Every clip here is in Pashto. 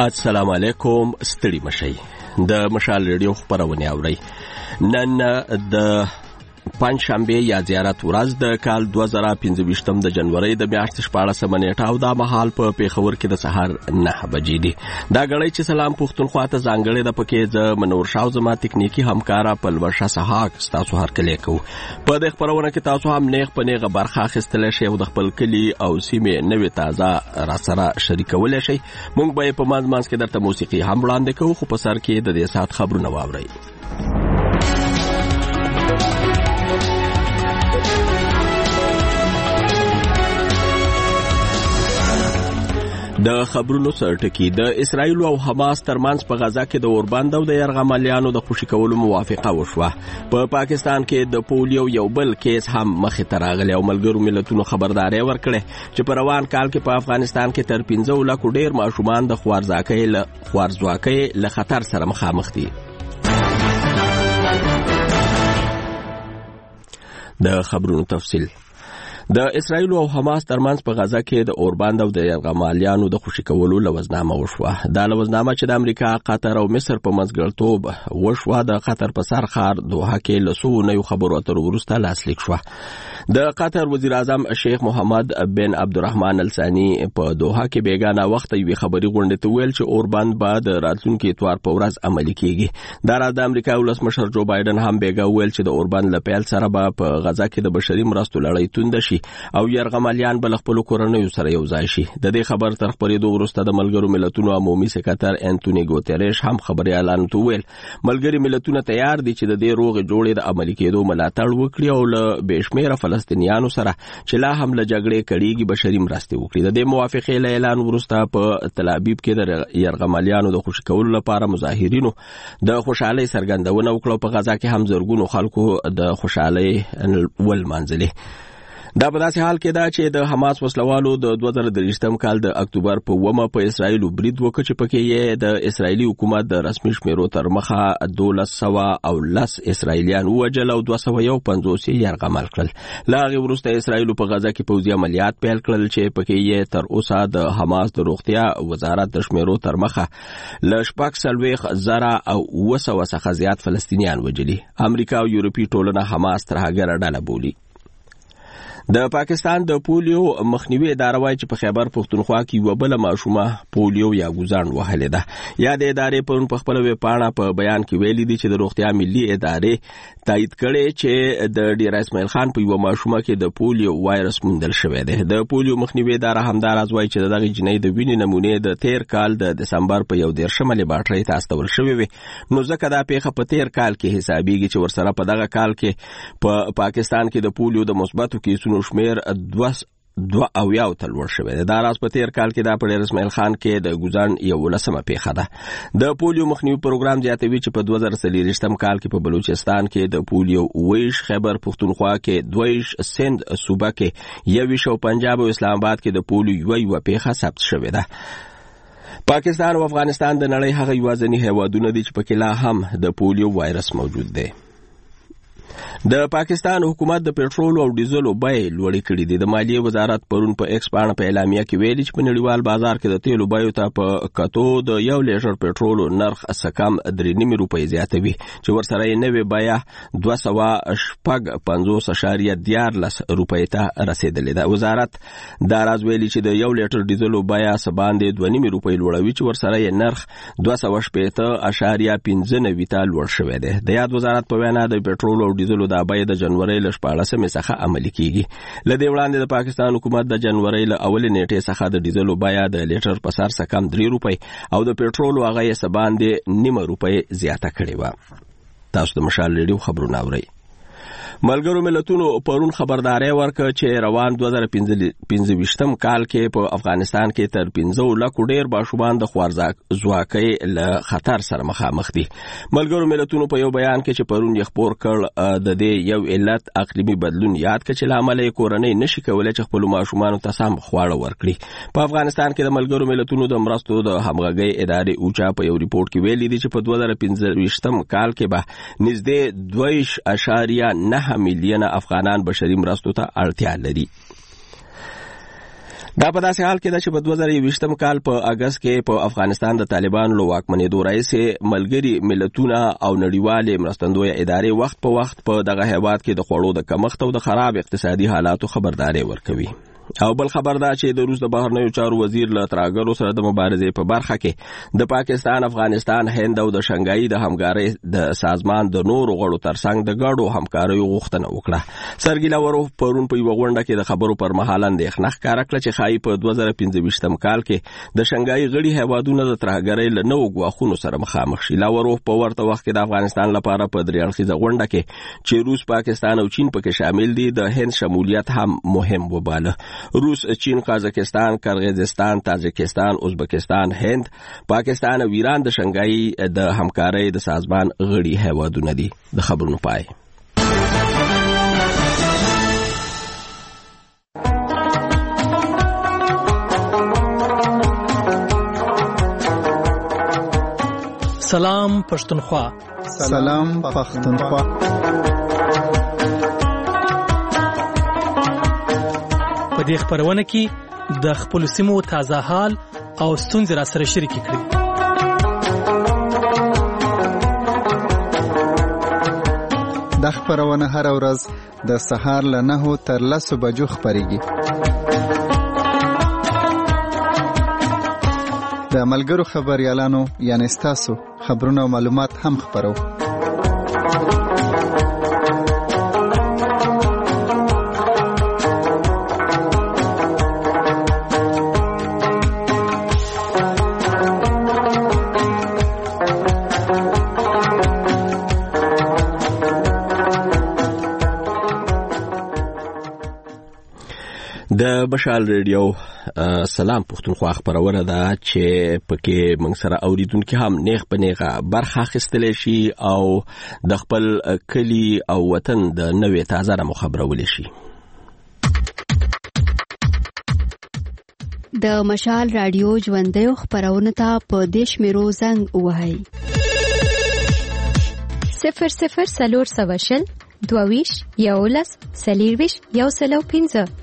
السلام علیکم. ستړي مشئ. د مشال ریډیو خبرونه اورئ. نن د پنځشنبه یا زیارت ورځ د کال 2025 د جنوري د میاشتې 14 نیټه او د مهال په پیښور کې د سهار 9 بجې دي. دا غړی چې سلام پښتونخوا ته ځانګړې د پکې ز منور شاو زما تکنیکی همکارا پلوشا سحاق تاسو هر کله کو. په د خبرونه کې تاسو هم نیغ په نیغه برخه اخیستل شئ او د خپل کلی او سیمه نوې تازه را سره شریکول شئ. مونږ به په مازمانس کې درته موسیقي هم وړاندې کوو، خو په سر کې د دې سات خبرونه واورئ. د خبرونو سرټکی د اسرایل او حماس ترمنځ په غزا کې د اوربند او د یرغمالیانو د خوشی کولو موافقه وشوه. په پاکستان کې د پولیو یو بل کیس هم مخې ته راغلی او ملګرو ملتونو خبرداري ورکړه چې په روان کال کې په افغانستان کې تر 15 لک ډیر ماشومان د خوارځواکۍ له خطر سره مخامخ دي. د خبرونو تفصیل. د اسرایل او حماس ترمنځ په غزا کې د اوربند او د یرغمالیانو د خوشی کولو لوزنامه وشوه. دا لوزنامه چې د امریکا، قطر او مصر په منځګړیتوب وشوه د قطر په سر ښار دوحه کې لسو نوو خبرو اترو وروسته لاسلیک شوه. د قطر وزیر اعظم شیخ محمد بن عبدالرحمن الثانی په دوحه کې بیگانه وخت یوې خبري غونډې ته ویل چې اوربند به د راتلونکي اتوار په ورځ عملي کیږي. دا راز د امریکا ولسمشر جو بایدن هم بیګا ویل چې د اوربند له پیل سره به په غزا کې د بشري مرستو لړۍ توند شي او یرغمالیان بل خپل کورنۍ سره یو ځای شي. د دې خبر تر خبرېدو وروسته د ملګرو ملتونو عمومي سکرټر انټونی ګوتریش هم خبري اعلان وکړ. ملګری ملتونه تیار دي چې د دې روغ جوړې د عملي کېدو ملاتړ وکړي او له بشمیره فلسطینیانو سره چې لا هم له جګړې کړيږي بشري مرستې وکړي. د دې موافقې له اعلان وروسته په تل ابیب کې د یرغمالیانو د خوشی کولو لپاره مظاهرینو د خوشحالي څرګندونه وکړه. په غزا کې هم زرګونو خلکو د خوشحالي ول منځلي. دا په داسې حال کې دا چې د حماس وسلوالو د 2023م کال د اکتوبر په 9 په اسرایل برید وکړ چې پکې یې د اسرایلی حکومت د رسمي شمیرو تر مخه 1210 اسرایلیان وژل او 251 یرغمل کړل. لا هغه وروسته اسرایل په غزا کې پوځي عملیات پیل کړل چې پکې یې تر اوسه د حماس د روغتیا وزارت د شمیرو تر مخه ل 4,000 او 200 څخه زیات فلسطینیان وژلي. امریکا او یورپي ټولنه حماس تر هغه ډله بولي. د پاکستان د پولیو مخنیوي اداره وايي چې په خیبر پښتونخوا کې یو بل ماشومه پولیو یا ګوزان وهلې ده. یا د ادارې په خپل ویب پاڼه په بیان کې ویلي دي چې د روغتیا ملي ادارې تایید کړي چې د ډیر اسماعیل خان په یو ماشومه کې د پولیو وایرس موندل شوی دی. د پولیو مخنیوي اداره همدار ازوي چې دغه جنۍ د وینې نمونې د 13 کال د دسمبر په 11 لیبارټري ته استول شوې وي. نو ځکه دا پیښه په 13 کال کې حسابيږي چې ورسره په دغه کال کې په پاکستان کې د پولیو د مثبتو کیسونو شمیر 2 تل ور شوی دی. دا راز په 13 کال کې دا په ډیر اسماعیل خان کې د ګوزان یو لسمه پیښه ده. د پولیو مخنیوي پروګرام زیاتوي چې په 2023م کال کې په بلوچستان کې د پولیو ویش، خیبر پښتونخوا کې 2 سند صوبه کې 1 او پنجاب او اسلام آباد کې د پولیو یو پیښه ثبت شوې ده. پاکستان او افغانستان د نړۍ هغه یوازینی هیوادونه دي چې پکې لا هم د پولیو وایرس موجود دی. د پاکستان حکومت د پېټرول او ډیزلو بیې لوړې کړې دي. د مالیې وزارت پرون په ایکس باندې په اعلامیه کې ویلي چې په نړیوال بازار کې د تیلو بیو ته په کتو د 1 لیټر پېټرول نرخ سکم 3.9 روپۍ زیاتوي چې ورسره یې نوې بیه 255.14 روپۍ ته رسیدلې ده. وزارت دا راز ویلي چې د 1 لیټر ډیزلو بیه سباندې 2.9 روپۍ لوړوي چې ورسره یې نرخ 260.15 ته لوړ شوی دی. د یاد وزارت په وینا د پېټرول او ډیزلو دا بیه د جنوري ل 14 څخه عملي کیږي. لدې وړاندې د پاکستان حکومت د جنوري ل اول نیټې څخه د ډیزلو بیه د لیټر په سر سکم 3 روپۍ او د پېټرول هغه یې سباندې 9 روپۍ زیاته کړې و. تاسو د مشال ریډیو خبرونه اورئ. ملګرو ملتونو پرون خبرداري ورکړه چې روان 2025م کال کې په افغانستان کې تر 15 لک ډیر ماشومان د خوارځواکۍ له خطر سره مخامخ دي. ملګرو ملتونو په یو بیان کې چې پرون یې خبر کړ د دې یو علت اقلیمي بدلون یاد کړ چې لامل یې کورنۍ نشي کولای چې خپل ماشومان ته سم خواړه ورکړي. په افغانستان کې د ملګرو ملتونو د مرستو د همغږۍ ادارې اوچا په یو ریپورت کې ویلي دي چې په 2025م کال کې به نږدې 2.9 میلیونه افغانان بشري مرستو ته اړتیا لري. دا په داسې حال کې ده چې په 2020 کال په اگست کې په افغانستان د طالبانو له واکمنېدو راهیسې ملګري ملتونه او نړیوالې مرستندویه ادارې وخت په وخت په دغه هیواد کې د خوړو د کمښت او د خراب اقتصادي حالاتو خبرداري ورکوي. او بل خبر دا چې د روس د بهرنیو چارو وزیر له ترهګرو سره د مبارزې په برخه کې د پاکستان، افغانستان، هند او د شنګای د همکارۍ د سازمان د نورو غړو ترڅنګ د ګډو همکاریو غوښتنه وکړه. سرګی لاوروف پرون په یو غونډه کې د خبرو پر مهال اندېښنه ښکاره کړه چې ښایي په 2015 کال کې د شنګای غړي هیوادونه د ترهګرۍ له نوو ګواښونو سره مخامخ شي. لاوروف په ورته وخت کې د افغانستان لپاره په درې اړخیزه غونډه کې چې روس، پاکستان او چین پکې شامل دي د هند شمولیت هم مهم وباله. روس، چین، قازقستان، قرغیزستان، تاجکستان، ازبکستان، هند، پاکستان او ایران د شنګای د همکارۍ د سازمان غړي هیوادونه دي. د خبرونو پای. سلام پښتونخوا. سلام پښتونخوا. په دې خبرونه کې د خپل سیمو تازه حال او ستونزې را سره شریک کړي. د خبرونه هر ورځ د سهار له 9 تر 10 بجو خبريږي. د ملګرو خبريالانو یعنی تاسو خبرونه او معلومات هم خبرو. د مشال ریډیو سلام پښتونخوا خبرونه ده چې پکې موږ سره اوریدونکو هم نیغ په نیغه برخه اخیستلی شي او د خپل کلی او وطن د نوې تازه رمو خبرول شي. د مشال رادیو ژوندۍ خبرونه ته په دیش میرو زنګ وهاي 00 سلور سواشل دوویش یولس سلیرویش یوسلو 15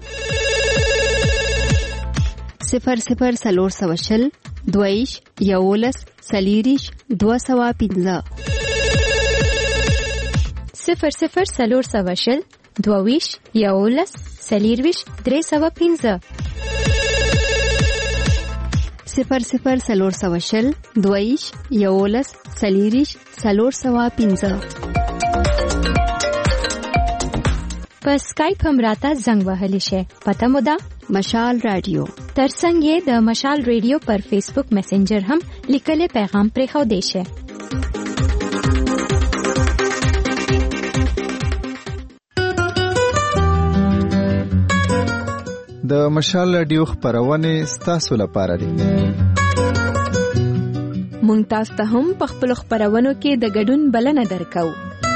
00 سلور سواشل دویش یولس سلیریش 215 00 سلور سواشل دوویش یولس سلیرویش 315 00 سلور سواشل دویش یولس سلیریش 315 په سکایپ هم راته زنګ وهلی شي. پته مو ده مشال رادیو. ترڅنګ یې د مشال ریډیو پر فیسبوک میسنجر هم لیکلي پیغام پرې خو دی شي. د مشال رادیو خبرونه ستاسو لپاره دي. مونږ تاسو ته هم په خپل خبرونو کې د ګډون بلنه درکو.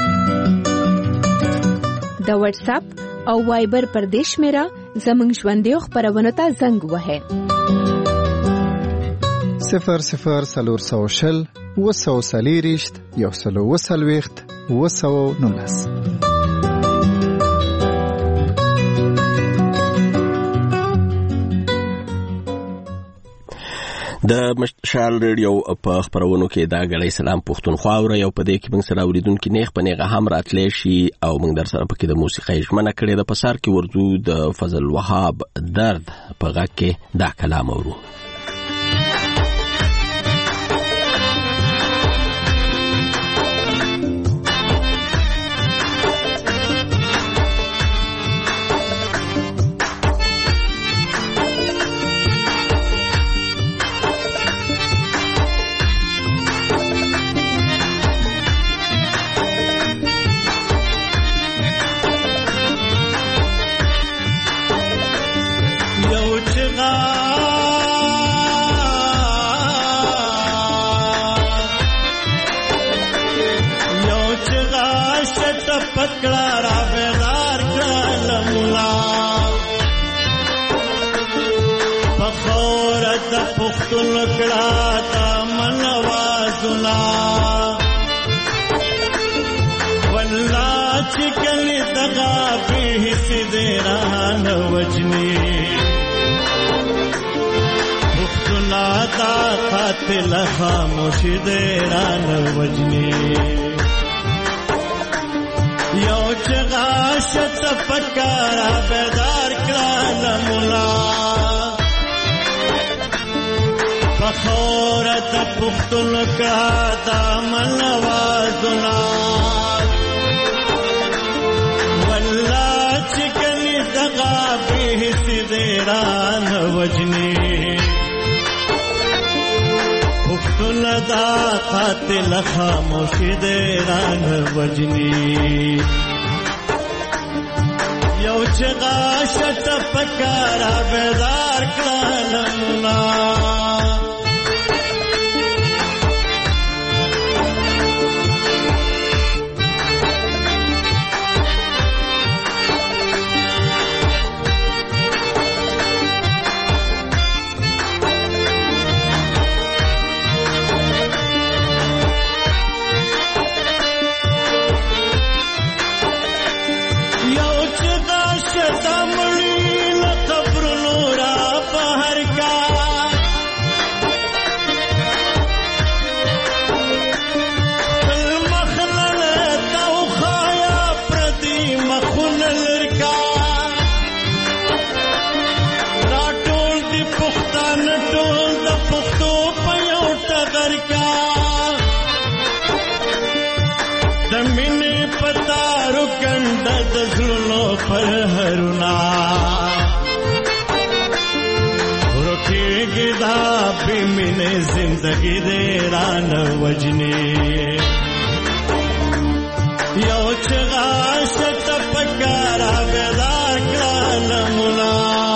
د واتس اپ او وایبر پر دیش میرا زمنګ ژوندۍ خبرونه ته زنګ وهه 00 سلور سواشل وسو سلیریشت یوسلو وسلويخت وسو نونس. د مشال ریډیو په خبرونو کې دا غړي سلام پښتونخوا او یو په دې کې موږ سره اوریدونکو نیغ په نیغه هم راتلی شي او موږ در سره پکې د موسیقي ژمنه کړې د پسار کې ورزو د فضل وهاب درد په غږ کې دا کلام اورو. پکڑا را بیدار کلملا پخورت پختون کڑا تا منوازنا واللہ چکل دغا بھی حصی دیران وجنی دا قاتل خاموشی دې رانه وجني یو چغا شت فکر بیدار کړه مولا فخورت پختون کا دامن وازنا والله چکنی دغا به سیدران وجنی پختون دا قاتل خاموشی دیران وجنی یو چغا شت پکارا بیدار کلالمنا पर हरुना रुके गिदा बिमिने जिंदगी दे रान वजने यो चगा शत पकारा बेदार काल मुना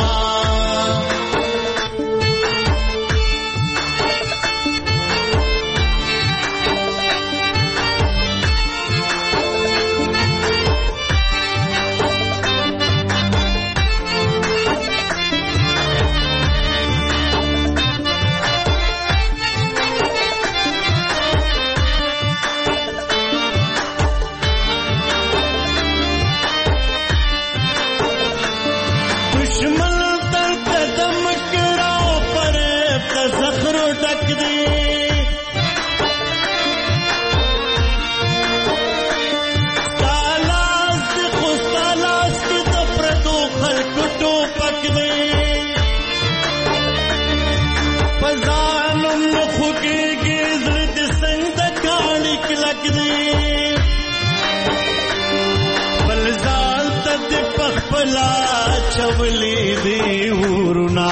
चवली देवरुना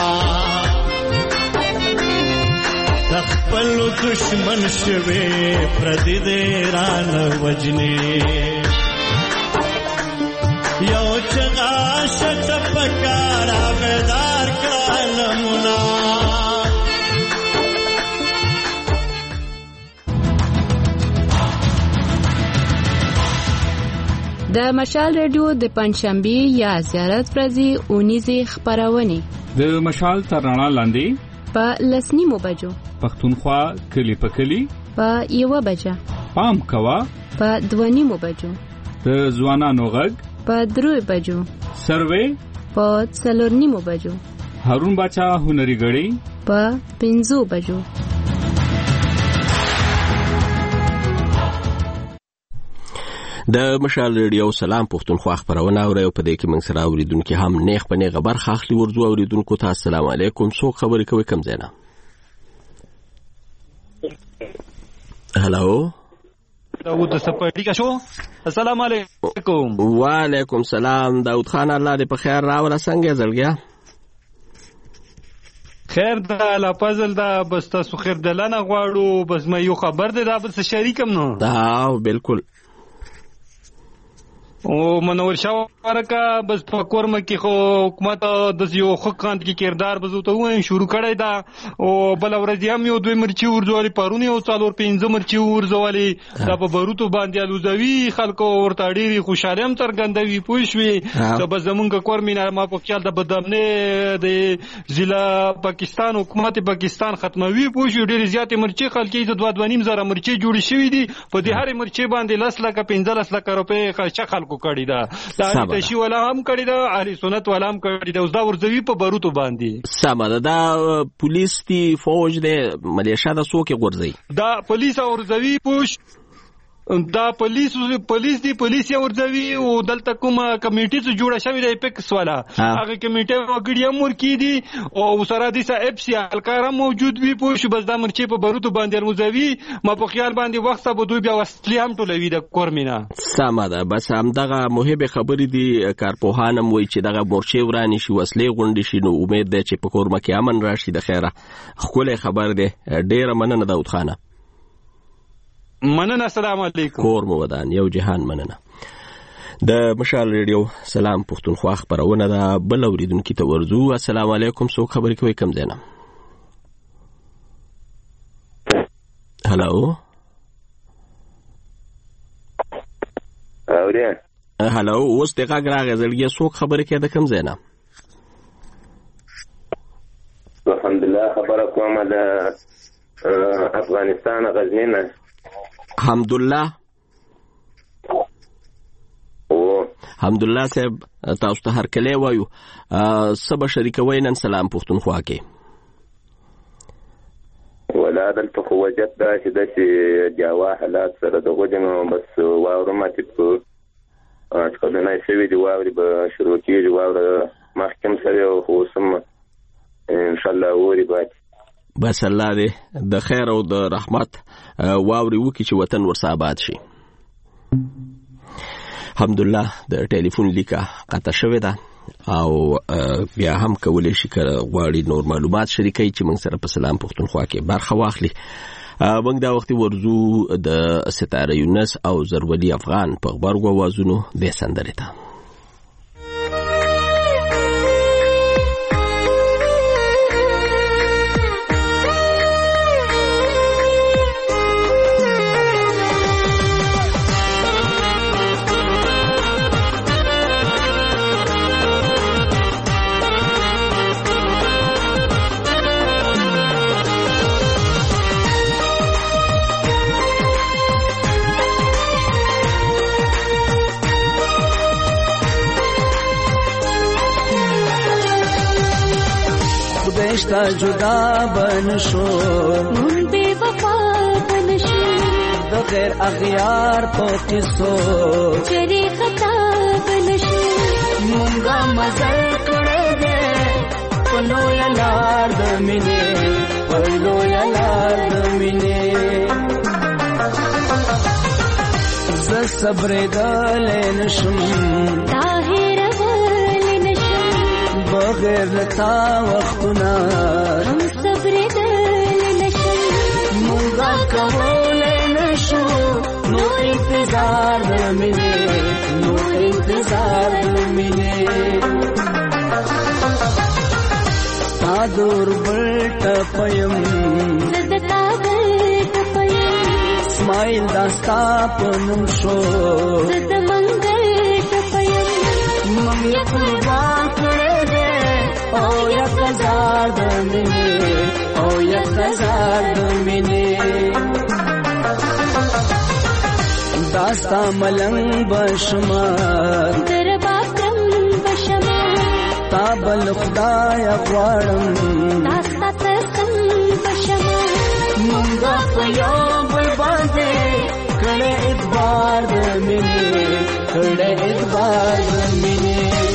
तखपल दुश्मन शवे प्रति देरान वजने यो चगा शत पकारा बेदार कालमुना د مشال رادیو د پنځشنبه یا زیارت ورځې اونیزه خبرونه د مشال ترانه لاندې په لسنیمو بجو پښتونخوا کلی په کلی په یو بجه پام کوا په دوانیمو بجو د ځوانانو غږ په 3 بجو سروې په 4 بجو هارون بچا هنري غړي په 5 بجو د مشال ریډیو سلام پښتونخوا خبرونه اوري په دې کې موږ سره اوریدونکو هم نیغ په نیغه برخه اخلي ورځو اوریدونکو ته السلام علیکم څو خبرې کوي کم زینا هالو داود سپاړی کا شو السلام علیکم وعلیکم السلام داود خان الله دې په خیر راوړه څنګه زړګیا خیر دا لا پزل دا بس تاسو خیر دلانه غواړو بس مې یو خبر ده دا بس شریکم نو دا بالکل او منور شاوره کا بس فکر مکه خو حکومت د یو حقوقاند کی کردار بزوته و شروع کړی دا او بل ورځ هم یو دوی مرچی ورزولي پرونی او څالور 15 مرچی ورزولي دا په بروتو باندې الوزوي خلکو ورته ډيري خوشاله هم ترګندوي پوښوي چې بس زمونږ کور مینا ما په خیال د بدامنه د ضلع پاکستان حکومت پاکستان ختموي پوښوي ډيري زیات مرچی خلکې د 2.5 زره مرچی جوړ شوی دي په دې هر مرچی باندې 10 لک 15 لک روپے خرچه خلکو خلکو کړی دا د تشی ولا هم کړی دا اهل سنت ولا هم کړی دا اوس دا ورځوي په بروتو باندې سمه دا پولیس دی فوج دی ملیشیا د څوک غورځي دا پولیس او ورځوي پوش دا پولیس دی پولیس یې ورځوي او دلته کومه کمیټي څخه جوړه شوې ده پیکس والا هغه کمیټه وګړي هم ورکی دي او سره د اف سی الکار موجود وي پوش بس دا مرچې په بروتو باندې ورځوي ما په خیال باندې وخت به دوی بیا وسلی هم ټولوي د کورمینا سمه ده بس هم دغه مهمه خبرې دي کارپوهانم وایي چې دغه مرچې ورانی شي وسلې غونډې شي نو امید ده چې په کورمه کې امن راشي د خیره خپل خبر ده ډیره مننه داود خانه مننه السلام علیکم کور مو ودان یو جهان مننه د مشال ریډیو سلام پښتونخوا خبرونه ده بل اوریدونکو ته ورزو السلام علیکم سو خبرې کوي کم زینه هالو اوریا هالو اوس دغه غراغه زړګي سو خبرې کوي د کم زینه الحمدلله خبره کومه د افغانستان غزنین حمدالله صاحب تاسو ته هر کله وایو سبا شریکوي نن سلام پښتونخوا کې ولا دلته خو وجد دا چې جاوا حالات سره د غوډنو بس واورم چې کله نه شوي دی واوري به شروع کیږي واور محکم سره خو سم ان شاء الله وری بعد بس الله دې د خیر او د رحمت واوري وکي چې وطن ورسره آباد شي الحمدلله د ټلیفون لیکه قطع شوې ده او بیا هم کولای شي غواړي نور معلومات شریکي چې موږ سره په سلام پښتونخوا کې برخه واخلي موږ دا وخت ورزو د ستاره یونس او زرولی افغان په خبرګو وازونو د سندرې ته رشتہ جدا بنشو من بے وفا بنشو بغیر اغیار تو قصو چری خطا بنشو منگا مزل کرے دے پلو یا لار دمینے پلو یا لار دمینے ز صبر دلے نشم بغیر لتا وختنا هم صبر دل نشم مونگا کول نشو نو انتظار دمینه نو انتظار دمینه تا دور بلٹ پیم زدتا بلٹ پیم اسماعیل داستا پنم شو زد منگل پیم منگی قربان کرے او یا قزار دمینه او یا قزار دمینه داستا ملنگ بشمار در باکم بشمار تابل خدای غوارم داستا ترسم بشمار منگا پیابل بانده کڑے ادبار دمینه کڑے ادبار دمینه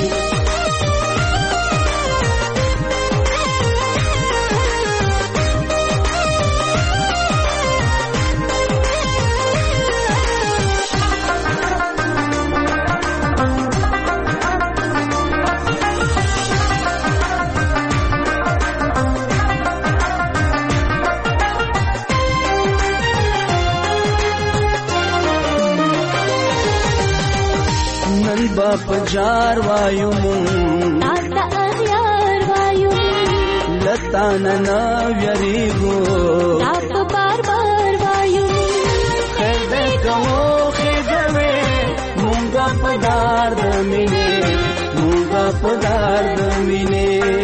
باپ جار وایو مون آتا اغیار وایو لتا ننا ویریگو آپ بار بار وایو خیر دے کمو خیر دے مونگا پدار دمینے مونگا پدار دمینے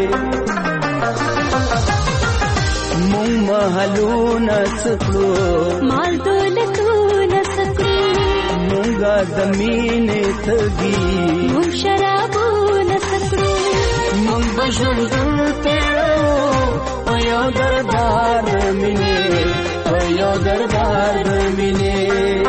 مونگ محلو نسکلو مال دولتو نسکلو مونگا مونږه د مینې تږي مونږ شرابونه سکړو مونږ به ژوند تېرو په یو دربار د مینې په یو دربار د مینې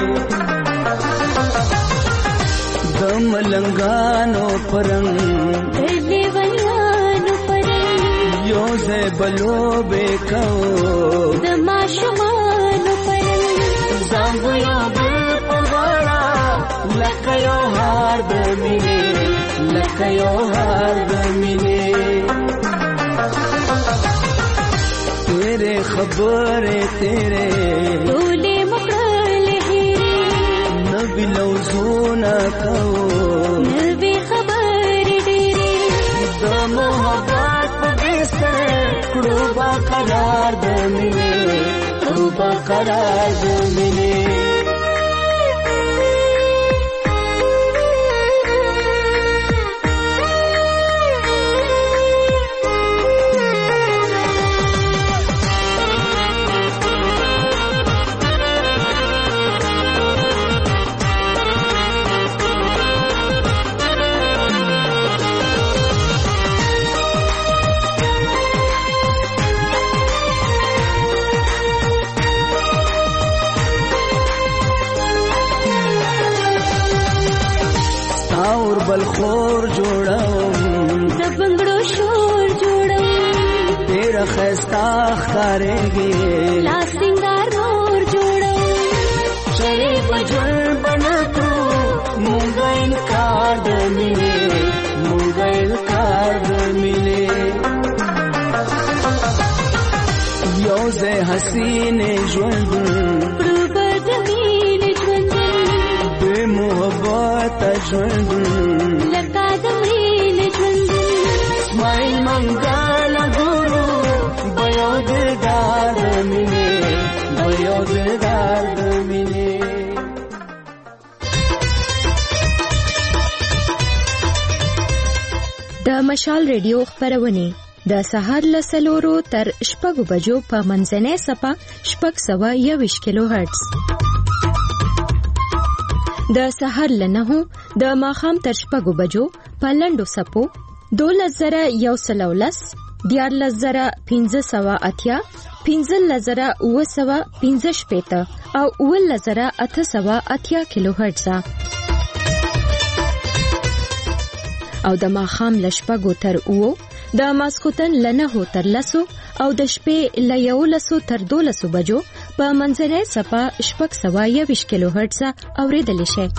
د ملنګانو پرنګ د لیونیانو پرنګ یو ځای به لوبې کوو د ماشومانو پرنګ ځان به یو بل په غاړه لکه یو هار د مینې لکه یو هار د مینې تیرې خبرې تیرې ټولې مکړلې هېرې نبي لوزونه کوو نبي خبرې ډېرې د محبت په بستر کړو با قرار د مینې کړو با قرار د مینې بلخور جوړم د بنگړو شور جوړم ډېر ښایسته ښکارېږي لا سینګار نور جوړم چرې په ژوند به نه کړو مونږ انکار د مینې مونږ انکار د مینې یو ځای حسینې ژوند کړو به د مینې ژوند بې محبت ژوند اسماعیل منګاله ګورو بیو دلدار مینې بیو دلدار مینې د مشال ریډیو خبرونه د سهار له 4 تر 6 بجو په منځنۍ صفه 621 کیلو هرتز د سهار له 9 د ماښام تر 6 بجو په لنډو صفو 12110 14580 15915 او 11880 کیلو هرتز او د ماښام له 6 تر 9 د ماسخوتن له 9 تر 10 او د شپې له 11 تر 12 بجو په منځنۍ صفه 621 کیلو هرتز اوریدل شي.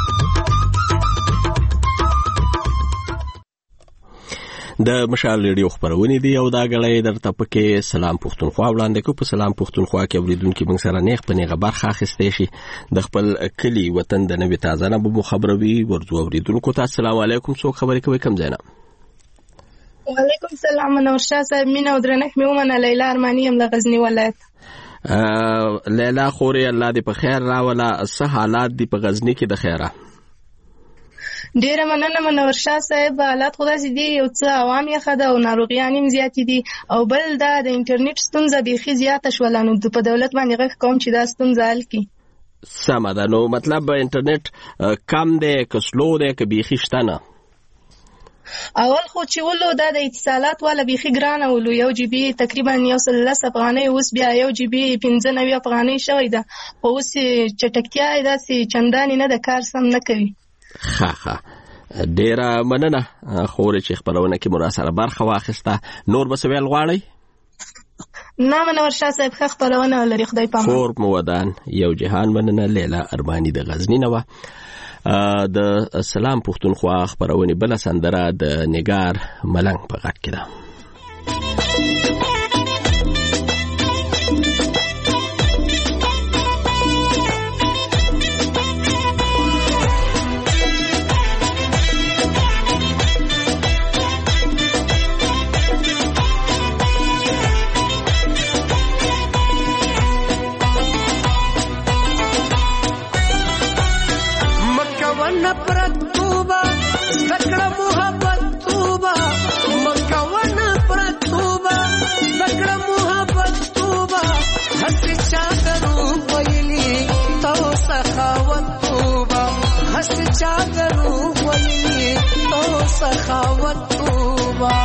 د مشال ریډیو خبرونه دی او دا غړې درته پکې سلام پښتونخوا وړاندې کو. په سلام پښتونخوا کې اوریدونکو موږ سره نیغ په نیغه برخه اخیستې شي د خپل کلی وطن د نوې تازه نه به خبروي ورځو اوریدونکو ته السلام علیکم. څوک خبرې کوي کم زینا؟ وعلیکم السلام نورشاه صاحب مینا او درنښت مې ومنه. لیلا ارمانی ام له غزنی ولایت. لیلا خوري الله دې په خیر راولا. څه حالات دي په غزنی کې د خیره؟ ډیره مننه منورشاه صاحب. حالات خدای سي دي یو څه عوام یې خده او ناروغیان هم زیات دي او بل دا د انټرنیټ ستونزه بيخي زیاته شوله نو په دولت باندې غږ کوم چې دا ستونزه حل کړي. سمه ده. نو مطلب انټرنیټ کم دی که سلو دی که بيخي شته نه؟ اول خو چې ولو دا د اتصالات والا بيخي ګرانه ولو 1 جی بي تقریبا 110 افغانۍ اوس بیا 1 جی بي 95 افغانۍ شوی ده. خو اوس چټکتیا داسې چندانې نه د کار سم نه کوي. ښه ډیره مننه خوري چې خبرونه کې مو سره برخه واخیسته. نور به سوال غواړئ؟ نه منورشاه صاحب ښه خبرونه لري خدای پامان. خور مو ودان یو جهان مننه. لیلا ارمانی د غزنی نه و. د سلام پښتونخوا خبرونه بل سندره د نگار ملنګ په غږ کې ده. داس چادرو ولی او سخاوت توبا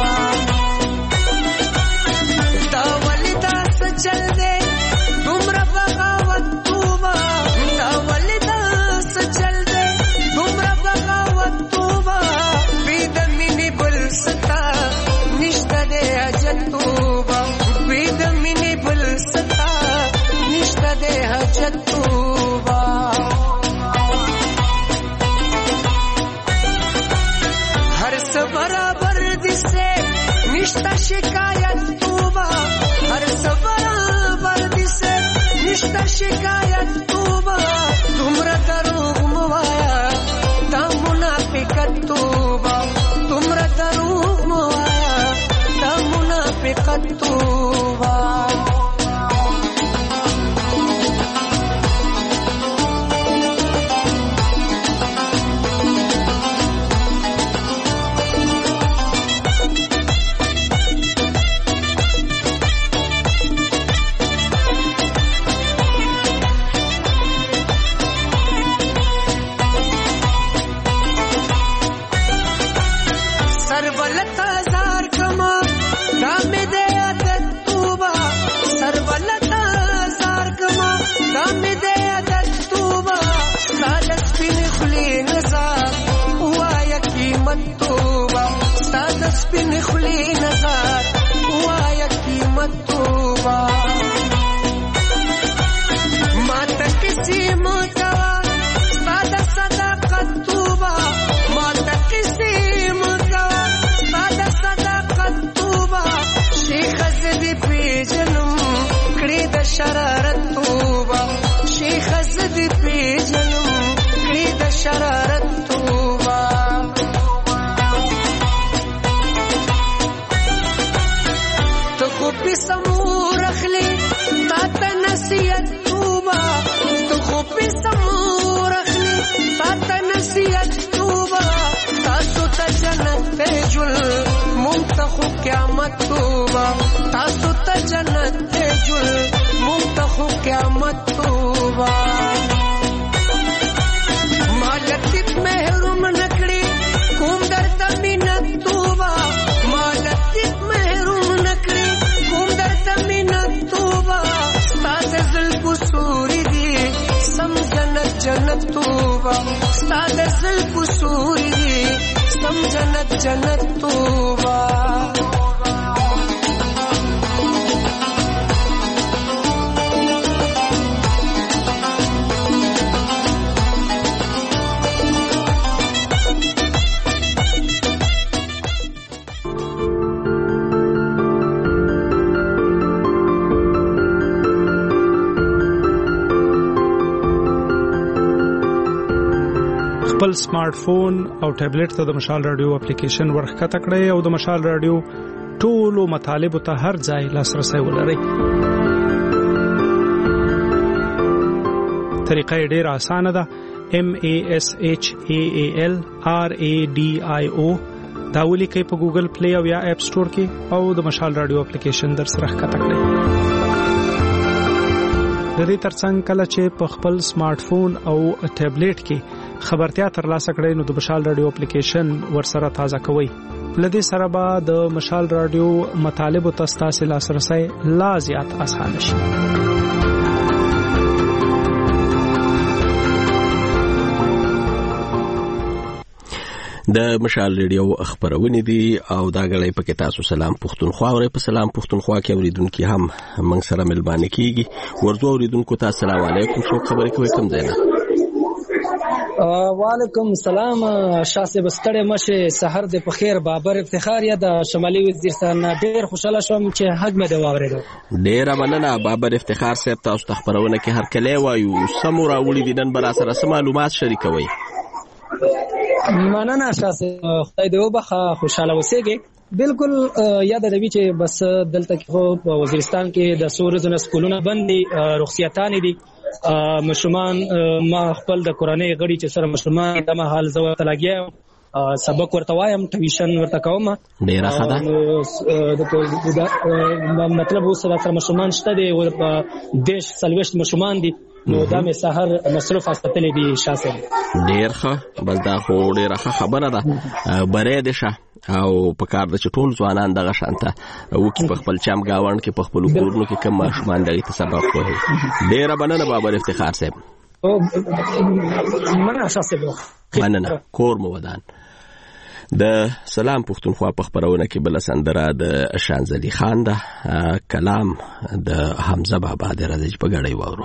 دا ولی داس چل دے تمرا بغاوت توبا دا ولی داس چل دے تمرا بغاوت توبا بید منی بل ستا نشتا دے حجت توبا بید منی بل ستا نشتا دے حجت توبا برابر दिसे निष्ठा शिकायत तूबा हर सबराबर दिसे निष्ठा शिकायत तूबा तुमरा दरूग मुवाया ता मुनाफिकत तूबा तुमरा दरूग मुवाया ता मुनाफिकत तूबा स्पिन खुली नज़र वाया कीमत तोबा माता किसी मुतवा सादा सदाकत तोबा माता किसी मुतवा सादा सदाकत तोबा शेख ज़दी पे जन्म क्रीद शरारत तोबा शेख ज़दी पे जन्म क्रीद शरारत तोबा خوبی سمور اخلی تا نصیحت توبا تو خوبی سمور اخلی تا نصیحت توبا تاسو تا جنت تجل منتخو قیامت توبا تاسو تا جنت تجل منتخو قیامت توبا مالتیت محروم نکڑی کوم در تمینت توبا مالتیت محروم نکڑی سوری دی سم جنت جنت توبا استاد زل سوری دی سم جنت جنت توبا خپل سمارټ فون او ټابلیټ ته د مشال رادیو اپلیکیشن ورخکته کړئ او د مشال رادیو ټولو مطالب ته هر ځای لاسرسي ولرئ. طریقه ډېره اسانه ده. MASHAALRADIO دا ولیکئ په ګوګل پلی او یا اپ سٹور کې او د مشال رادیو اپلیکیشن در سره ښکته کړئ. د دې ترڅنګ کله چې په خپل سمارټ فون او ټابلیټ کې خبرتیا ترلاسه کړئ نو د مشال رادیو اپلیکیشن ورسره تازه کوئ. لدې سره به د مشال رادیو مطالب او تاسو لاسرسي لا زیات اسانه شي. د مشال ریډیو خبرونه دي او دا غړې پکې تاسو سلام پښتونخوا او په سلام پښتونخوا کې اوریدونکو هم موږ سره ملبانه کیږي. ورته اوریدونکو ته السلام علیکم څو خبرې کوي کوم ځای نه. وعلیکم السلام. شاسه بستړې مشه سحر د پخیر بابر افتخار یا د شمالي وزیرستان ډېر خوشاله شوم چې حق مې د واورېدو. ډېر مننه بابر افتخار صاحب تاسو ته خبرونه کې هر کله وایو سمورا ولې دي نن بر سره سم معلومات شریکوي. مننه شاسه خدای دې وبخه خوشاله وسېږي. بالکل یاد دی چې بس دلته کې په وزیرستان کې د سورزن سکولونه بندي رخصتانې دي. مشرومان ما خپل د قرآني غړي چې سره مشرومان د مهال زو ته لګیا سبق ورته وایم ټویشن ورته کوم. ډیر ښه ده. مطلب اوس سره مشرومان شته دي او په دیش سلويشت مشرومان دي نو دا مې سحر مصروف استلې دي شاسه ډیر ښه بس دا خو ډیره ښه خبره ده بری دې شه او په کار د ټول ځوانان دغه شانته وکي په خپل چم گاوند کې په خپل کورونو کې کم ماشومان دغه ته سبق کوي ډیره مننه بابر افتخار صاحب مننه کور مو ودان د سلام پښتونخوا په خبرونه کې بل سندره د شانزلي خان ده کلام د حمزه بابا د راځي په غړې وورو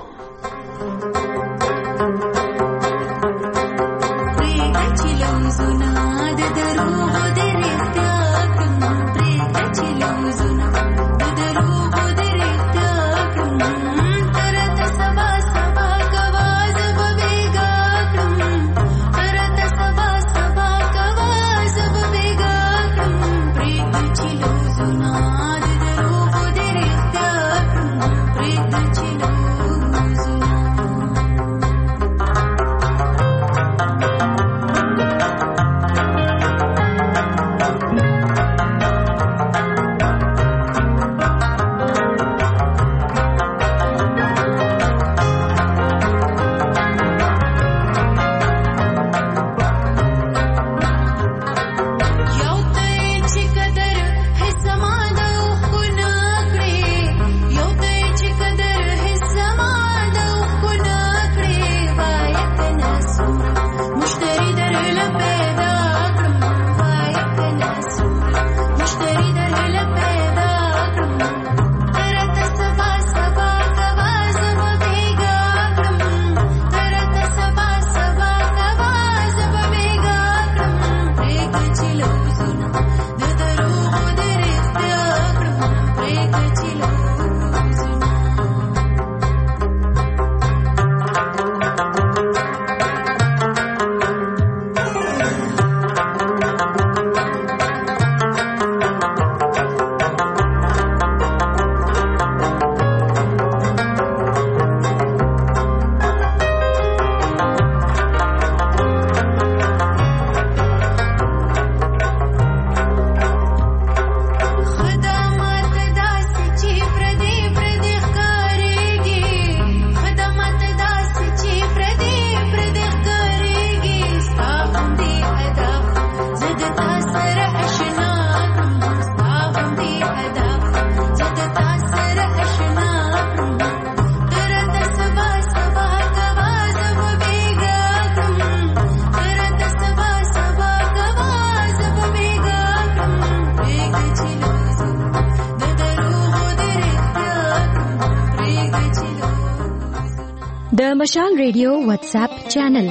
د مشال ریډیو واتس اپ چینل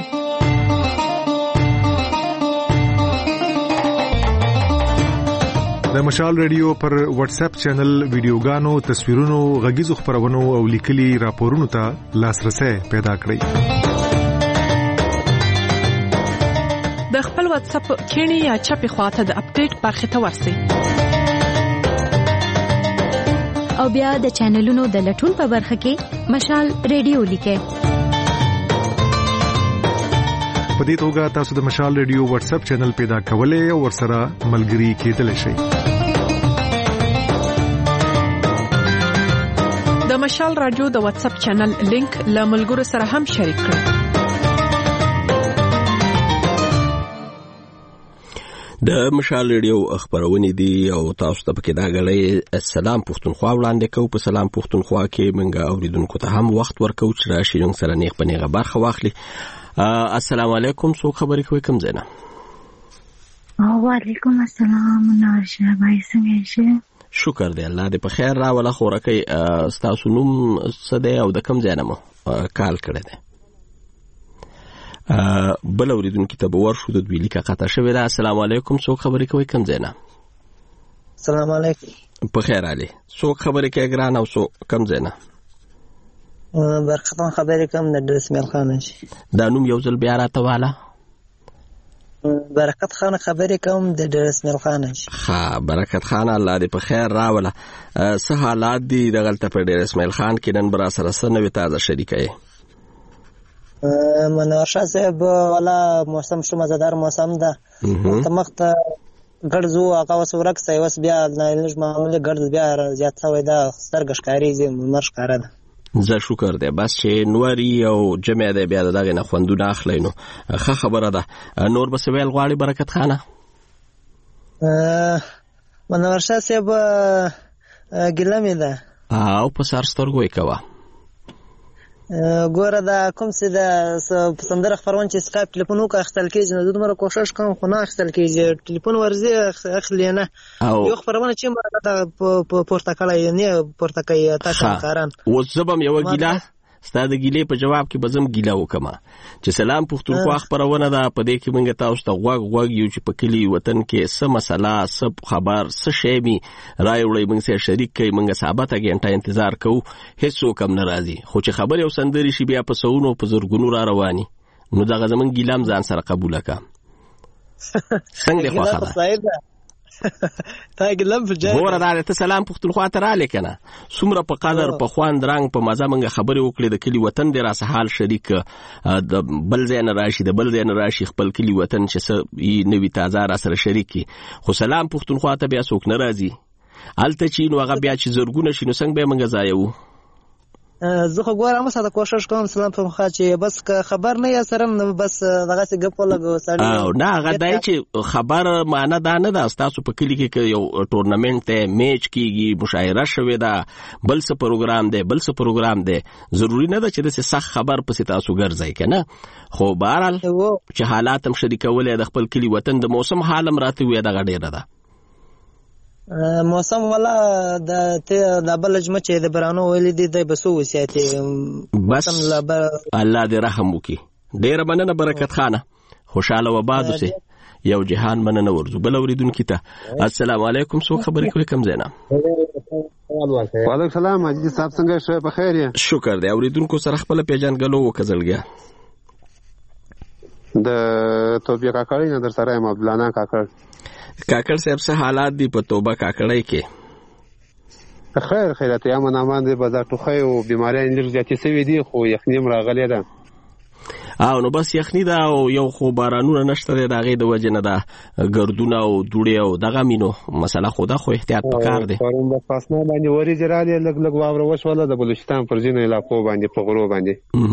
د مشال ریډیو پر واتس اپ چینل ویډیوګانو تصویرونو غږیزو خبرونو او لیکلي راپورونو ته لاسرسي پیدا کړئ د خپل واتس اپ کینی یا چپی خواته د اپډیټ برخه ته ورسئ او بیا د چینلونو د لټون په برخه کې مشال ریډیو لیکئ په دې توګه تاسو د مشال ریډیو واتس اپ چینل پیدا کولای او ورسره ملګري کېدلی شئ د مشال رادیو د واتس اپ چینل لینک له ملګرو سره هم شریک کړئ د مشال ریډیو خبرونه دي او تاسو ته پکې دا غړې سلام پښتونخوا وړاندې کوو په سلام پښتونخوا کې منګه اوریدونکو ته هم وخت ورکو چې راشي یو سره نیغ په نیغه برخه واخلي السلام علیکم څو خبرې کوي کوم ځای نه وعلیکم السلام نارشه بای څنګه یې شکر دی الله دې په خیر راوله خورکې تاسو نوم څه دی او د کوم ځای نه مو کال کړی دی بل اوریدونکو ته به ورشو د دوی لیکه قطع شوی ده السلام علیکم څو خبرې کوي کوم ځای نه السلام علیکم په خیر علي څو خبرې کوي ګران او څو کوم ځای نه برختان خبرې کوم د رسمیل خان شي دا نوم یو ځل بیا راته واله برکت خان خبرې کوم د رسمیل خان شي ها برکت خان الله دې په خیر راوله څه حالات دي د غلطه په رسمیل خان کې نن برا سره سنوي تازه شریکه منورشاه صاحب والا موسم شو مزدار موسم ده مخته ګرځو هغه وسورک سیوس بیا نه معمولی ګرځ بیا زیات شوی ده سترګ ښکاری زی مرش کار ده زه شکر دی بس چې نوري او جمع دی بیا دغه نه خوندونه اخلي نو ښه خبره ده. نور به سویل غواړي برکت خانه منورشاه صاحب ګیله مې ده او په سر سترګو یې کوه ګوره دا کوم څه د سندره خپرونه چې سکایپ ټلیفون وکړه اخیستل کېږي نو زه دومره کوشش کوم خو نه اخیستل کېږي ټلیفون ورځي اخلي نه یو خپرونه چې ما په پورته کړی نه پورته کوي تاسو کاران اوس زه به هم یوه ګیله ستا د ګیلې په جواب کې به زه هم ګیله وکړم چې سلام پښتونخوا خپرونه ده په دې کې موږ تاسو ته غوږ یو چې په کلي وطن کې څه مسله څه خبر څه شی مې رایوړی موږ سره شریک کوي موږ ثابته ګنټه انتظار کوو هیڅوک هم نه راځي خو چې خبرې او سندرې شي بیا په سوونو په زرګونو را رواني نو دغه زموږ ګیله هم ځان سره قبوله کړه څنګه دې خوښه ده تا ګلم په جای ګوره دا ته سلام پښتونخوا ته رالی کنه څومره په قدر په خوند رنګ په مزه موږ خبرې وکړې د کلي وطن دې راسه حال شریک د بل ځای نه راشي د بل ځای نه راشي خپل کلي وطن چې څه نوي تازه را سره شریک کړي خو سلام پښتونخوا ته بیا څوک نه راځي هلته چې نو هغه بیا چې زرګونه شي نو څنګه به موږ ځایو زه خو ګورم ساده کوشش کوم سلام په مخه چې بس خبر نه یا سره نو بس دغه څه غپ لګو سړی او نه هغه دای چې خبر معنی دا نه ده تاسو په کلی کې یو ټورنمنت ته میچ کیږي مشاهره شوې ده بل څه پروګرام دی ضروری نه ده چې د سخت خبر پسې تاسو ګرځئ کنه خو بهرحال چې حالات هم شریکولې د خپل کلی وطن د موسم حالم راته وي دغه ډیره ده موسم والا د بل جمع چې د برانو ویلې دي د بسو وسیاتي بس الله دې رحم وکي ډیره مننه برکت خانه خوشاله و باد اوسه یو جهان مننه ورزو بل اوریدونکو ته السلام علیکم سو خبرې کوي کم زینا وعلیکم السلام حاجی صاحب څنګه شوي په خیر یې شکر دی اوریدونکو سره خپل پیژنګلو وکړلګیا د توبې کاکړی نه در سره یم عبدالله کاکړ کاکړ صاحب څه حالات دي په توبه کاکړی کې خیرات یا منامان دي بازار ټوخی او بیماریان لږ زیاتې شوي دي خو یخني هم راغلې ده او نو بس یخني ده او یو خو بارانونه نشته دی د هغې د وجې نه ده ګردونه او دوړې او دغه مینو مسله خو ده خو احتیاط پکار دی پرون د پاسنا باندې وریځې رالې لږ واوره وشوله د بلوچستان پر ځینو علاقو باندې په غرو باندې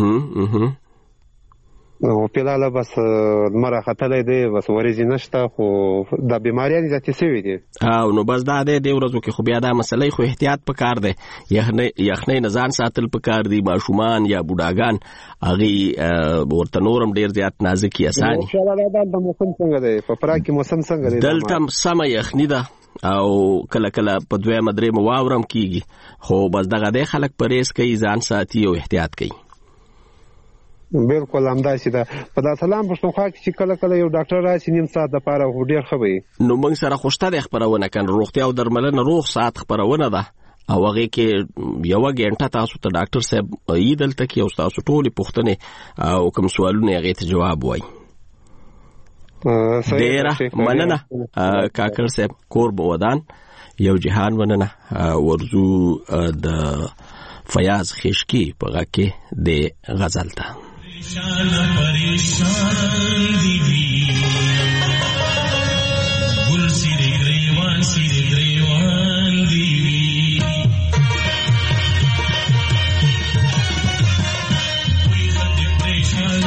او پیلاله بس مره خطلې دی بس ورېځې نشته خو د بیماریان زیاتې شوي دي او نو بس دا دی د ورځو کې خو بیا دا مسله خو احتیاط پکار دی یخنۍ نه ځان ساتل پکار دي ماشومان یا بوډاګان هغې ورته نورم ډېر زیات نازکي اساني د موسم څنګه دی په پراګ کې موسم څنګه دی دلته سمه یخني ده او کله کله په دویمه درېیمه واورم کېږي خو بس دغه دی خلک پرهیز کوي ځان ساتي او احتیاط کوي بالکل همداسې ده په دا سلام پښتونخوا کې چې کله کله یو ډاکټر راشي نیم ساعت دپاره خو ډېر ښه به وي نو موږ سره خو شته دی خپرونه کنه روغتیا او درملنه روغ ساعت خپرونه ده او هغې کې یوه ګنټه تاسو ته ډاکټر صاحب یي دلته کې او ستاسو ټولې پوښتنې او کوم سوالونه هغې ته جواب وایي ډېره مننه کاکړ صاحب کور به ودان یو جهان مننه ورزو د فیاض خشکی په غږ کې د غزل ته پریشان دی ګل سری گریوان دی وی خد پریشان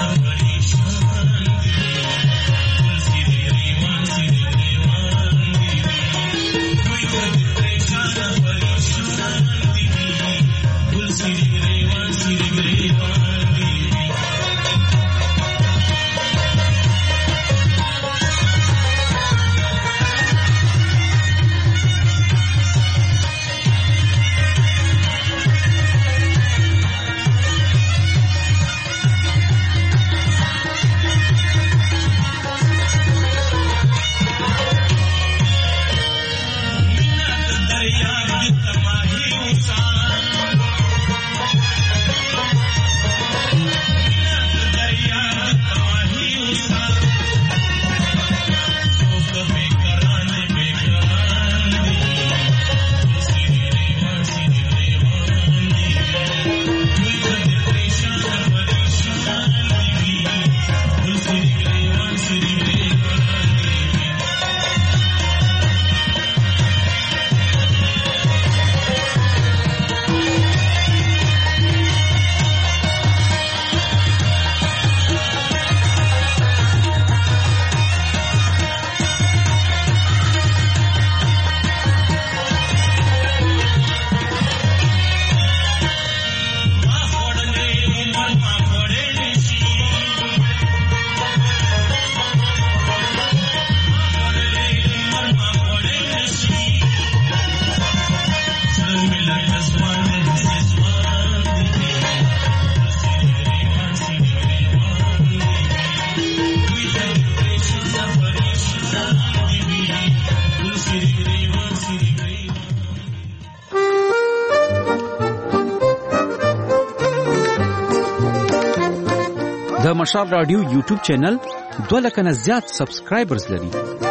مشال رادیو یوټیوب چینل 2 لک نه زیات سبسکرایبرز لري.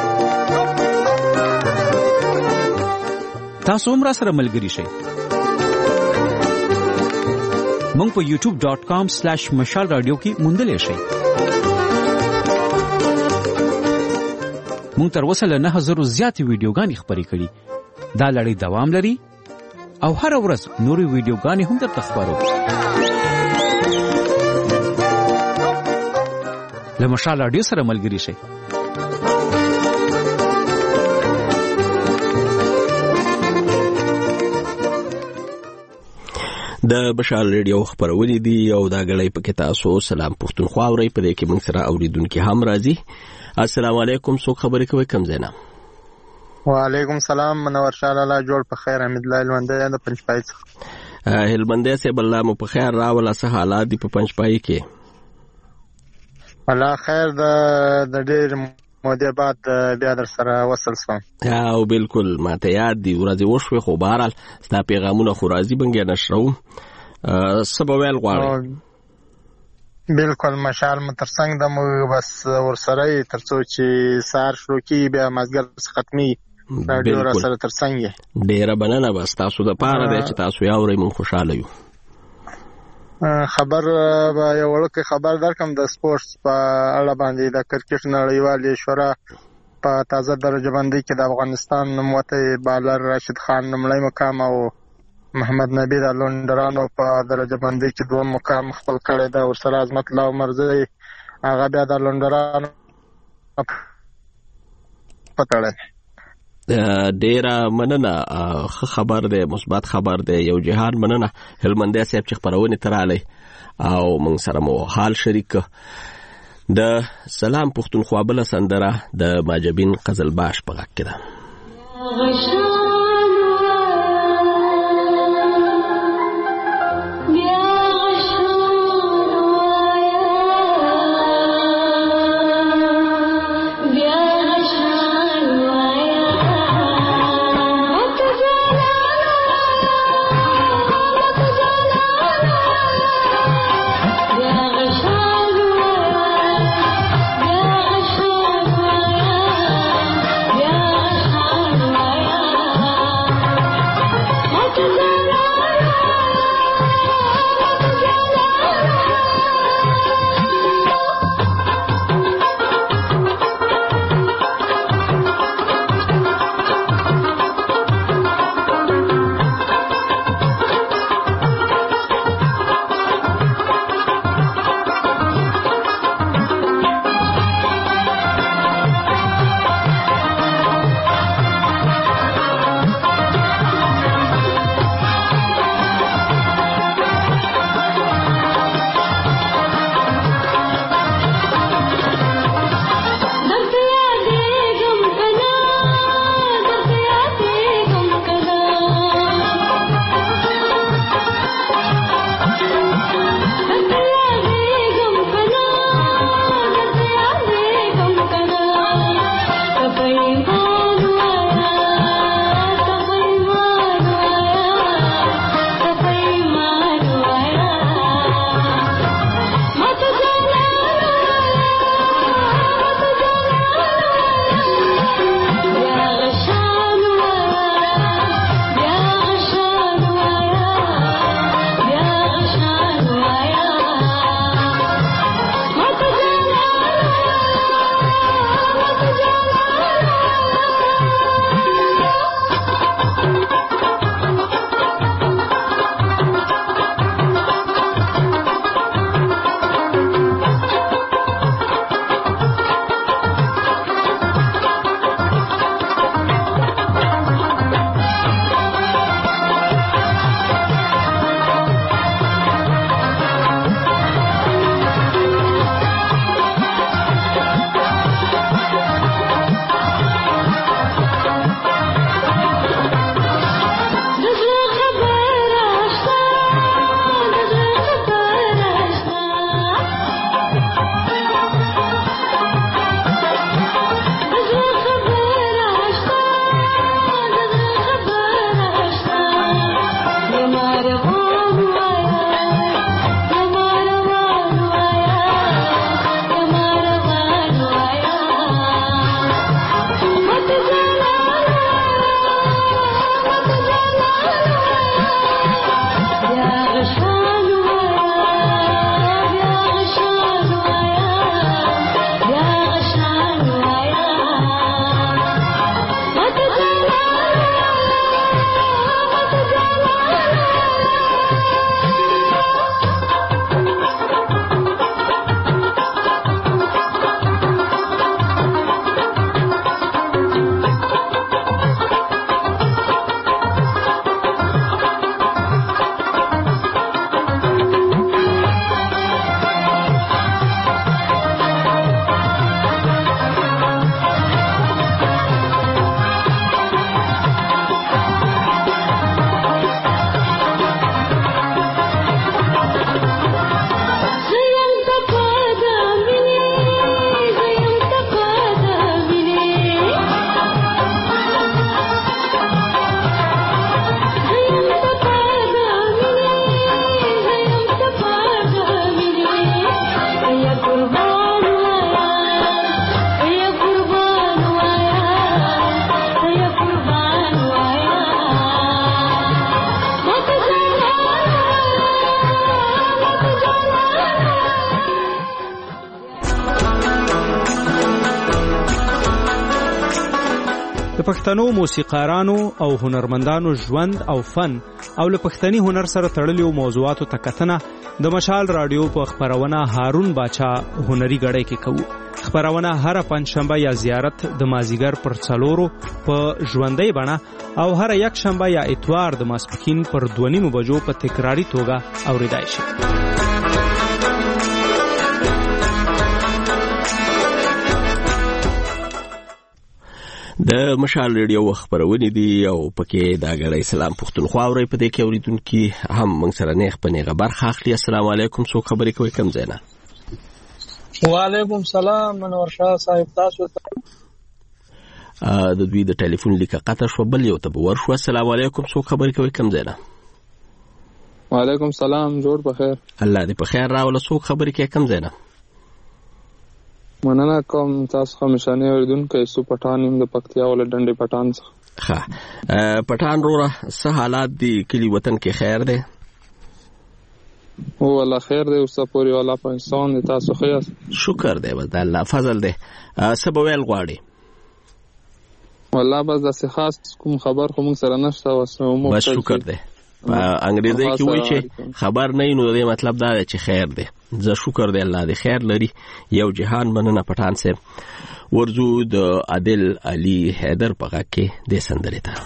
تاسو هم را سره ملګري شئ. مونږ په youtube.com/مشال رادیو کې موندلې شئ. مونږ تر اوسه له 9000 زیاتې ویډیوګانې خپرې کړي. دا لړۍ دوام لري او هر ورځ نورې ویډیوګانې هم درته خپرو. له مشال رادیو سره ملګري شئ. د مشال رادیو خبرونه دي او دا غړې پکې تاسو سلام پښتونخوا اوري په دې کې موږ سره اوریدونکو هم راځي. السلام علیکم، څوک خبرې کوي؟ کم زینا. وعلیکم سلام، منور شاه الله جوړ په خیر. حمید الله لوندې د پنځپای څخه. هلمندې سه بل مو په خیر راول. څه حالات دي په پنځپای کې؟ الله خیر. د ډېر مودې بعد بیا در سره وصل شوم. او بالکل ماته یاد دي ورځې وشوي، خو بهرحال ستا پیغامونه خو راځي بنګ نشروم. سبا ویل غواړم. بالکل مشال مترڅنګ د مو بس ورسره ترڅو چې سار شروع کی بیا مازګر ختمي رادیو را سره ترڅنګ. ډیره بننه بس تاسو د پاره دی چې تاسو یا اورئ مون خوشاله یو. خبر به یو ورکه خبر درکم د سپورتس په اړه باندې. د کرکټ نړیوال شورا په تازه درجه باندې کې د افغانستان نوموتی بالر راشد خان نمړی مقام او محمد نبی د لونډرانو په درجه باندې کې دوه مقام خپل کړی دا. ورسره عظمت الله مرزي هغه بیا د لونډرانو پټړل. ډیره مننه، خبر دی، مثبت خبر دی. یو جهان مننه هلمندې صاحب چې خبرونه تراله او موږ سره مو حال شریک. د سلام پښتونخوا بل سندره د ماجبین قزلباش په غږ کې ده. Yeah. د پښتنو موسیقارانو او هنرمندانو ژوند او فن او له پښتني هنر سره تړلو موضوعاتو ته کتنه د مشال رادیو په خبرونه هارون باچا هنري غړی کې کوو. خبرونه هر پنځشنبه یا زیارت د مازیګر پر 4 په ژوندۍ بڼه او هر یک شنبه یا اتوار د ماسپښین پر 2:30 بجو په تکراری توګه اوریدای شي. د مشال ریډیو خبرونه دي او پکې دا غړی سلام پښتونخوا اوري په دې کې اوریدونکو هم موږ سره نه خپنه خبر خاخلی. السلام علیکم، څو خبرې کوي کوم زینا؟ وعلیکم سلام منور شاه صاحب، تاسو ته د دوی د ټلیفون لیکه قطع شو، بل یو ته ورشو. السلام علیکم، څو خبرې کوي کوم زینا؟ وعلیکم سلام، جوړ بخیر، الله دې په خیر راول. څو خبرې کوي کوم زینا؟ مننه کوم، تاسو همیشانه اوریدونکو یسو پټان د پکتیا ول ډنډې پټان څخه. ها پټان روره څه حالات دي کلی وطن کې؟ خیر دی او الله خیر دی، اوسه پوری والا پاکستان دی، تاسو خیر؟ شکر دی، بس الله فضل دی. سبا ویل غواړي والله بس د خاص کوم خبر خو موږ سره نشته، واسمو بس شکر دی. انګریزي کې وایي چې خبر نه نو د مطلب دا دی چې خیر دی. زه شکر دی الله دې خیر لري. یو جهان مننه پټان صاحب. ورزو د عادل علي حیدر په غږ کې د سندرې ته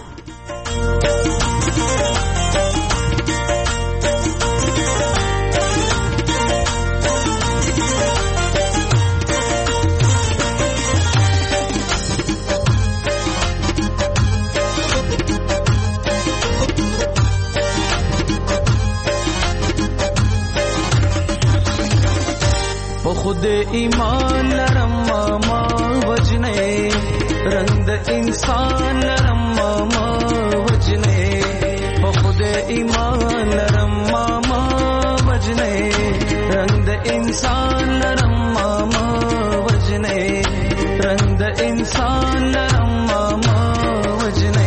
خود ایمان لرم ماما وجنے رنگ انسان لرم ماما وجنے خود ایمان لرم ماما وجنے رنگ انسان لرم ماما وجنے رنگ انسان لرم ماما وجنے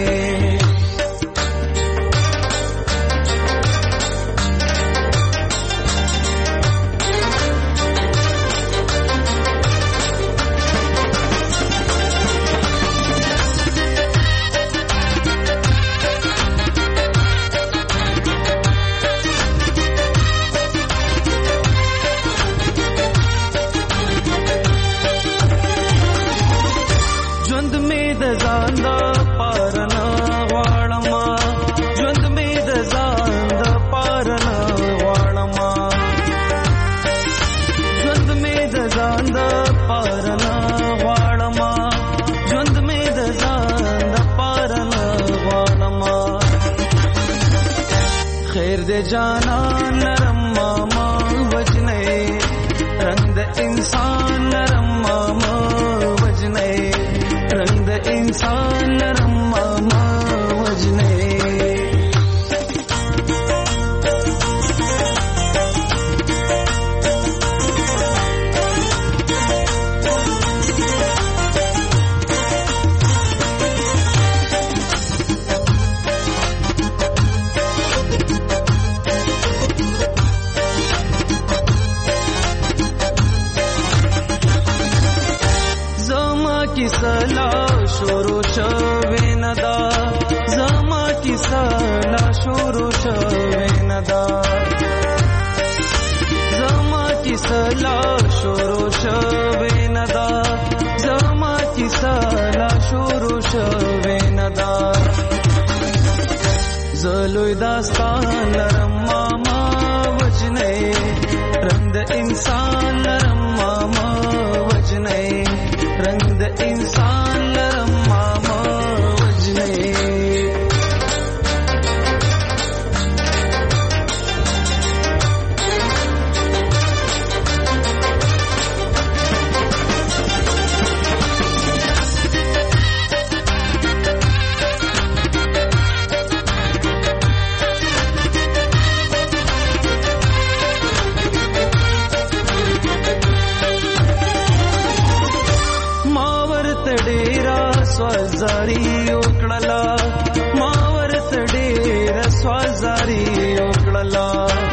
जाना नरम मामा वजने रंग इंसान नरम मामा वजने रंग इंसान नरम मामा वजने زلوی داستان لرم ماما وجنے رنگ انسان لرم ماما وجنے رنگ انسان لرم ماما وجنے swazari oklala mawarat dera swazari oklala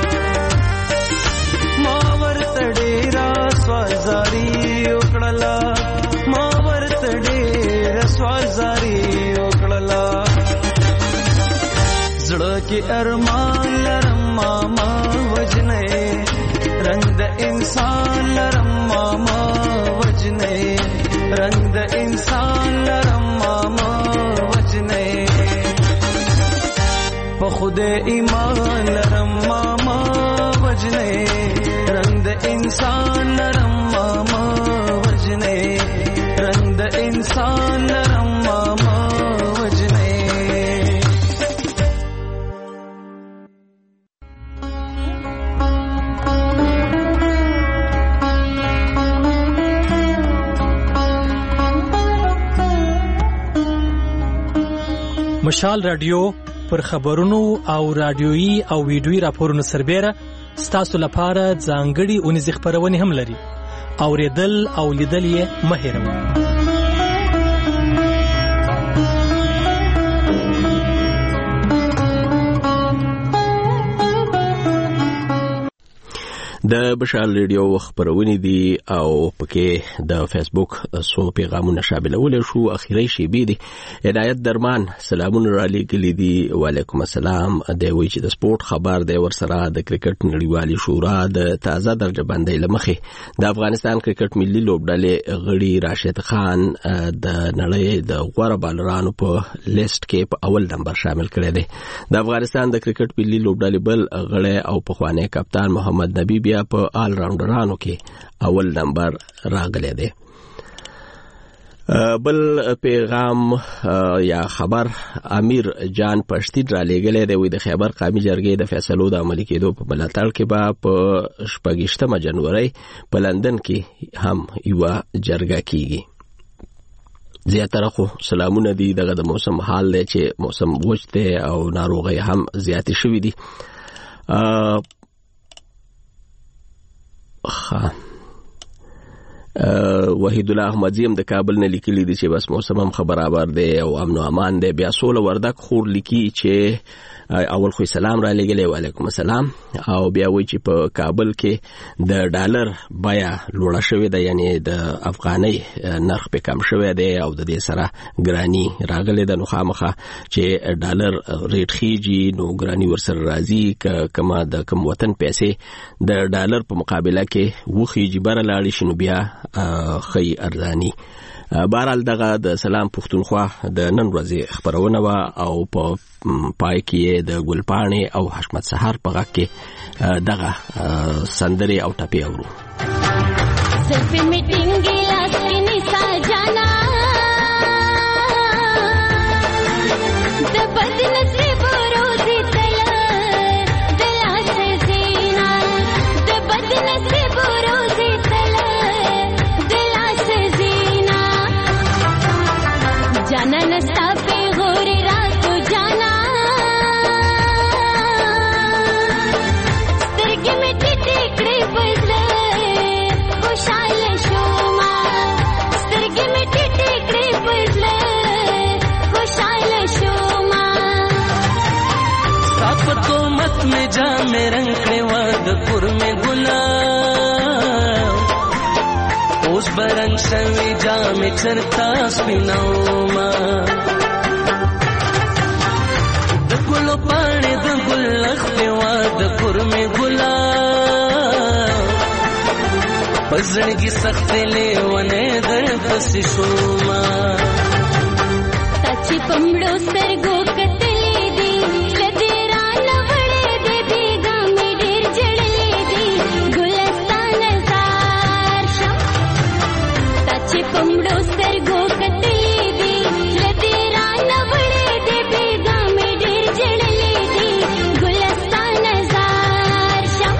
mawarat dera swazari oklala mawarat dera swazari ارمان لرم ماما وجنه رنگ د انسان لرم ماما وجنه رنگ د انسان لرم ماما وجنه په خود ایمان لرم ماما وجنه رنگ د انسان لرم ماما وجنه رنگ د انسان لرم ماما وجنه مشال رادیو پر خبرونو او رادیويي او ویډیويي راپورونو سربېره ستاسو لپاره ځانګړي اونیزې خپرونې هم لري. اوریدل او لیدل یې مه هېروئ. د بشال ریډیو خبرونه دي او پکې د فیسبوک سو پیغامونه شاملول شو. اخیری شی بي دي هدایت درمان سلامونه را لګلې دي. وعلیکم السلام. د وی چې د سپورت خبر دی ورسره د کرکټ نړیوالې شورا د تازه درجه بندۍ لمخې د افغانستان کرکټ ملي لوبډلې غړي راشد خان د نړۍ د غوړه بالرانو په لیست کې په اول نمبر شامل کړی دی. د افغانستان د کرکټ ملي لوبډلې بل غړی او پخوانی کپتان محمد نبی بیا په آل راونډرانو کې اول نمبر راغلی دی. بل پیغام یا خبر امیر جان پښتین را لېږلی دی. وی د خیبر قومي جرګې د فیصلو د عملي کېدو په ملاتړ کې به په 28 جنوري په لندن کې هم یو جرګه کیږي. زیاتره خو سلامونه دي. دغه د موسم حال دی چې موسم وچ دی او ناروغي هم زیاتې شوې دي. وحید الله احمدزی هم د کابل نه لیکلی دی چې بس موسم هم خبر دی او امن او امان دی. بیا سوله وردک خور لیکي چې اول خو سلام را لګلې. وعلیکم السلام. او بیا وی چې په کابل کې د ډالر بیا لوړه شوې ده، یعنی د افغانۍ نرخ په کم شوې ده او د دې سره ګرانی راغلې ده. نو خامخه چې ډالر ریټ خيږي نو ګرانی ورسره راځي. کما د کوم وطن پیسې د ډالر په مقابله کې وخیږي بر لاړې شنو بیا خی ارزانی. بهرحال دغه د سلام پښتونخوا د نن ورځې خبرونه وا او په پای کې د ګلپاڼې او حشمت سحر په غږ کې دغه سندري او ټپي اورو. صرف میټینګ لاس کې نسا جانا د بد نصیب روزي تل دلا سے زینا د بد نصیب روزي تل دلا سے زینا جانا نستا په غوري راتو جانا سترګې مې ټټې کړې پزله خوشاله شوما سترګې مې ټټې کړې پزله خوشاله شوما صاف قومت میں جا میں رنگ کړې و د پور میں ګلاب اوس برنګ شوي جا میں چرتا سپینوما د ګلو پاڼې د ګل لخت و د پور میں ګلاب پزړګي سخت لیونه در پس شوما تچ پمړو سترګو کتلې دي لدیرا نوړې دې بیګا مې ډېر جړلې دي ګلستان زار شم تچ پمړو سترګو کتلې دي لدیرا نوړې دې بیګا مې ډېر جړلې دي ګلستان زار شم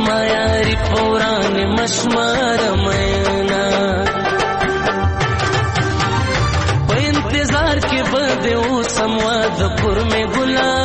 زما یاري پوران مشمار مینا په انتظار کې بده اوسم واد پر می ګلا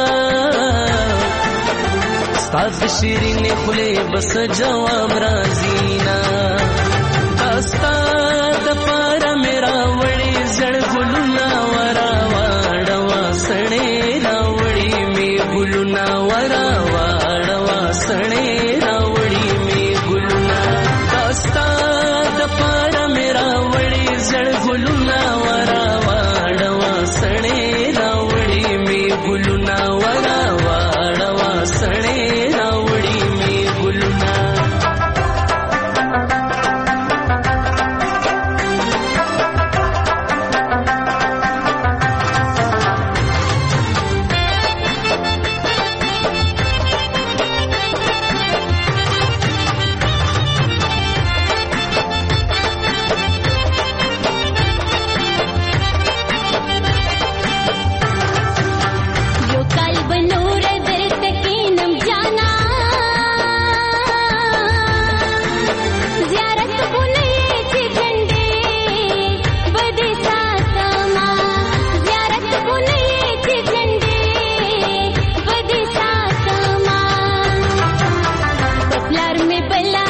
ستاسو شیرین خله بس جواب رازینا داستا د پار میرا وړي زړ ګلونا ورا واړوا سړې راوړي می ګلونا ورا واړوا سړې راوړي می ګلونا داستا د پار میرا وړي زړ ګلونا ورا واړوا سړې راوړي می ګلونا ورا واړوا سړې راوړي می ګلونا प्यार में बला